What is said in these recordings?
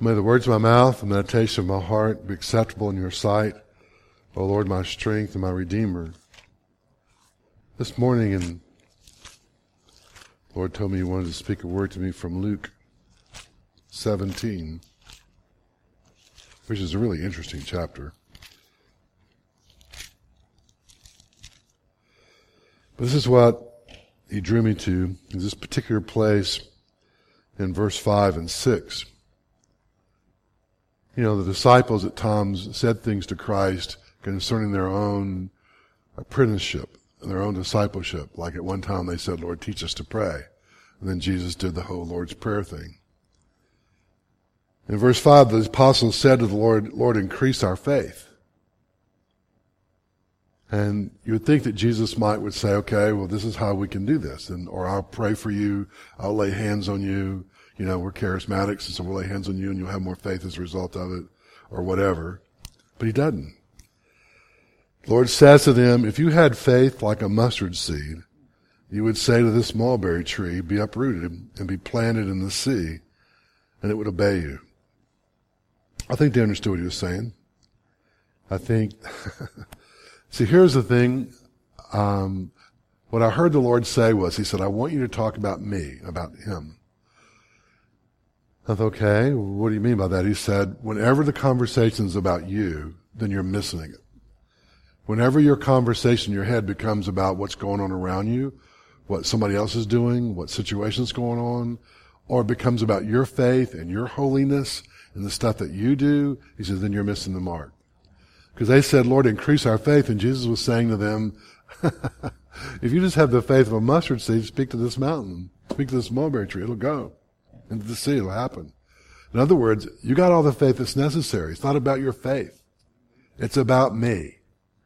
May the words of my mouth and the meditation of my heart be acceptable in your sight, O Lord, my strength and my Redeemer. This morning, the Lord told me He wanted to speak a word to me from Luke 17, which is a really interesting chapter. But this is what He drew me to, in this particular place in verse 5 and 6. You know, the disciples at times said things to Christ concerning their own apprenticeship and their own discipleship. Like at one time they said, Lord, teach us to pray. And then Jesus did the whole Lord's Prayer thing. In verse 5, the apostles said to the Lord, Lord, increase our faith. And you would think that Jesus would say, okay, well, this is how we can do this. Or I'll pray for you. I'll lay hands on you. You know, we're charismatics, so we'll lay hands on you and you'll have more faith as a result of it, or whatever. But He doesn't. The Lord says to them, if you had faith like a mustard seed, you would say to this mulberry tree, be uprooted and be planted in the sea, and it would obey you. I think they understood what He was saying. I think, see, here's the thing. What I heard the Lord say was, He said, I want you to talk about me, about Him. I thought, okay, what do you mean by that? He said, whenever the conversation's about you, then you're missing it. Whenever your conversation in your head becomes about what's going on around you, what somebody else is doing, what situation's going on, or it becomes about your faith and your holiness and the stuff that you do, He says, then you're missing the mark. Because they said, Lord, increase our faith, and Jesus was saying to them, if you just have the faith of a mustard seed, speak to this mountain, speak to this mulberry tree, it'll go into the sea, it'll happen. In other words, you got all the faith that's necessary. It's not about your faith. It's about me.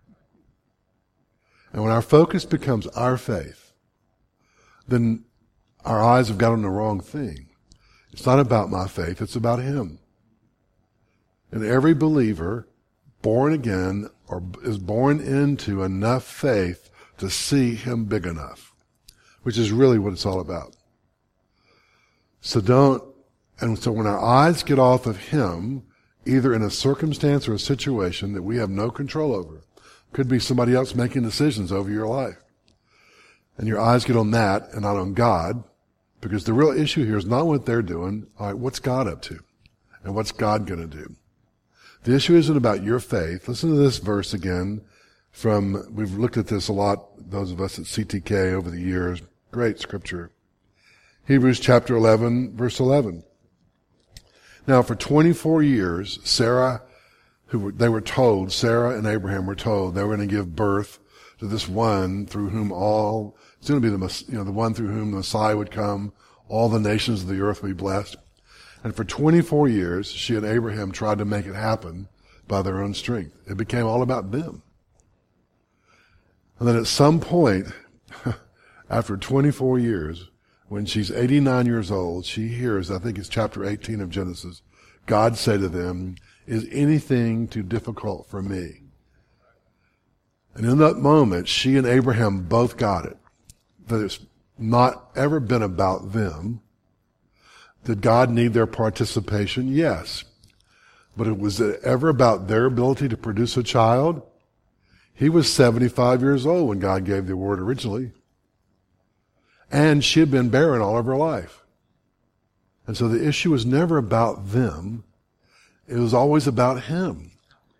And when our focus becomes our faith, then our eyes have got on the wrong thing. It's not about my faith, it's about Him. And every believer born again or is born into enough faith to see Him big enough, which is really what it's all about. So when our eyes get off of Him, either in a circumstance or a situation that we have no control over, could be somebody else making decisions over your life, and your eyes get on that and not on God, because the real issue here is not what they're doing. All right, what's God up to? And what's God going to do? The issue isn't about your faith. Listen to this verse again we've looked at this a lot, those of us at CTK over the years. Great scripture. Hebrews chapter 11, verse 11. Now for 24 years, Sarah and Abraham were told they were going to give birth to this one through whom it's going to be the one through whom the Messiah would come, all the nations of the earth would be blessed. And for 24 years, she and Abraham tried to make it happen by their own strength. It became all about them. And then at some point, after 24 years, when she's 89 years old, she hears, I think it's chapter 18 of Genesis, God say to them, is anything too difficult for me? And in that moment, she and Abraham both got it. That it's not ever been about them. Did God need their participation? Yes. But was it ever about their ability to produce a child? He was 75 years old when God gave the word originally. And she had been barren all of her life. And so the issue was never about them. It was always about Him.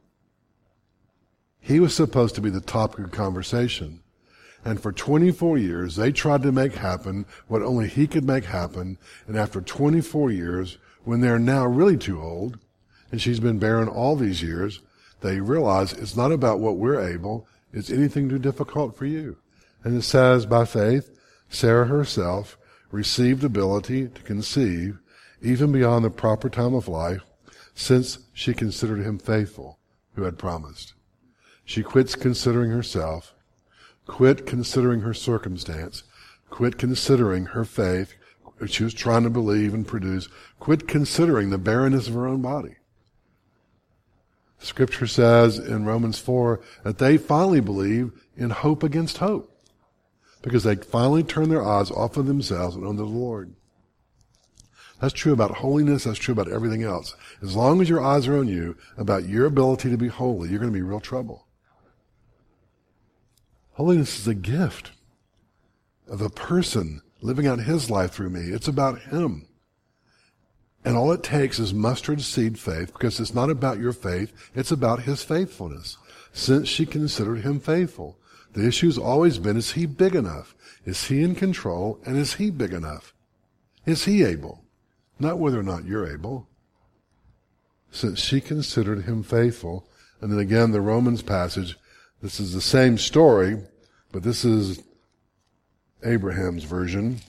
He was supposed to be the topic of conversation. And for 24 years, they tried to make happen what only He could make happen. And after 24 years, when they're now really too old, and she's been barren all these years, they realize it's not about what we're able, it's anything too difficult for you. And it says, by faith, Sarah herself received ability to conceive even beyond the proper time of life, since she considered Him faithful who had promised. She quits considering herself, quit considering her circumstance, quit considering her faith, she was trying to believe and produce, quit considering the barrenness of her own body. Scripture says in Romans 4 that they finally believe in hope against hope, because they finally turn their eyes off of themselves and onto the Lord. That's true about holiness. That's true about everything else. As long as your eyes are on you, about your ability to be holy, you're going to be in real trouble. Holiness is a gift of a person living out his life through me. It's about him. And all it takes is mustard seed faith, because it's not about your faith, it's about his faithfulness. Since she considered him faithful. The issue's always been, is he big enough? Is he in control? And is he big enough? Is he able? Not whether or not you're able. Since she considered him faithful. And then again, the Romans passage, this is the same story, but this is Abraham's version.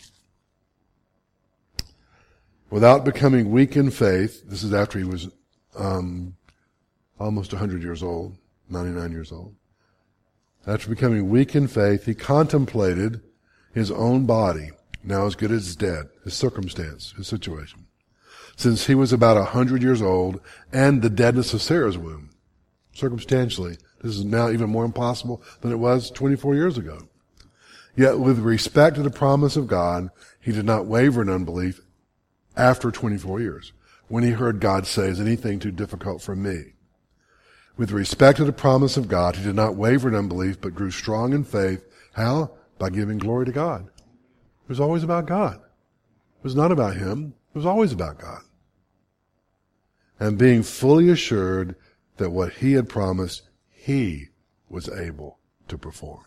Without becoming weak in faith, this is after he was almost 100 years old, 99 years old. After becoming weak in faith, he contemplated his own body, now as good as dead, his circumstance, his situation, since he was about 100 years old, and the deadness of Sarah's womb. Circumstantially, this is now even more impossible than it was 24 years ago. Yet with respect to the promise of God, he did not waver in unbelief after 24 years, when he heard God say, is anything too difficult for me? With respect to the promise of God, he did not waver in unbelief, but grew strong in faith. How? By giving glory to God. It was always about God. It was not about him. It was always about God. And being fully assured that what he had promised, he was able to perform.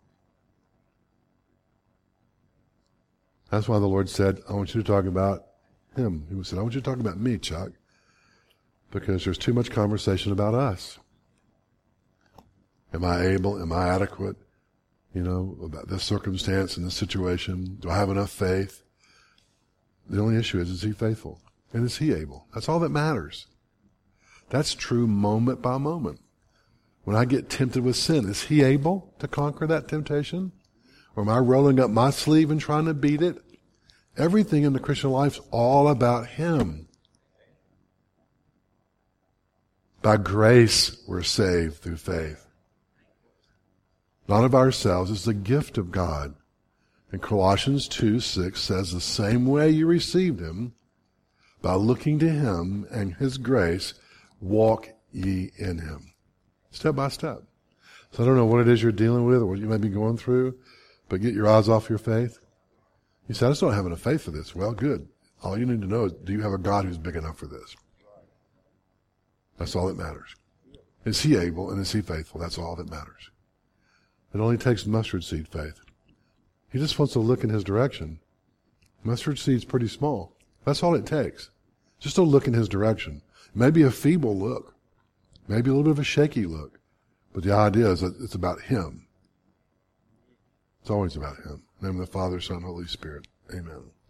That's why the Lord said, I want you to talk about him. He said, I want you to talk about me, Chuck, because there's too much conversation about us. Am I able? Am I adequate? About this circumstance and this situation. Do I have enough faith? The only issue is he faithful? And is he able? That's all that matters. That's true moment by moment. When I get tempted with sin, is he able to conquer that temptation? Or am I rolling up my sleeve and trying to beat it? Everything in the Christian life is all about him. By grace we're saved through faith. Not of ourselves, it's the gift of God. And Colossians 2:6 says, the same way you received him, by looking to him and his grace, walk ye in him. Step by step. So I don't know what it is you're dealing with or what you may be going through, but get your eyes off your faith. You say, I just don't have enough faith for this. Well, good. All you need to know is, do you have a God who's big enough for this? That's all that matters. Is he able and is he faithful? That's all that matters. It only takes mustard seed faith. He just wants to look in his direction. Mustard seed's pretty small. That's all it takes. Just to look in his direction. Maybe a feeble look. Maybe a little bit of a shaky look. But the idea is that it's about him. It's always about him. In the name of the Father, Son, Holy Spirit. Amen.